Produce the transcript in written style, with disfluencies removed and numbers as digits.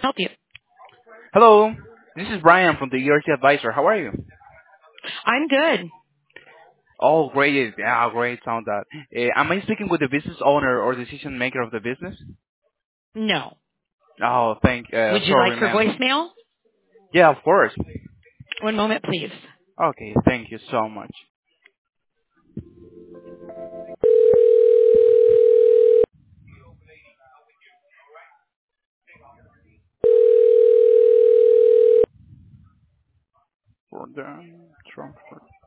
Help you. Hello, this is Brian from the ERC Advisor. How are you? I'm good. Oh, great. Yeah, great. Sound that. Am I speaking with the business owner or decision maker of the business? No. Oh, Would you like sorry, her ma'am. voicemail? Yeah, of course. One moment, please. Okay, thank you so much. For the transfer.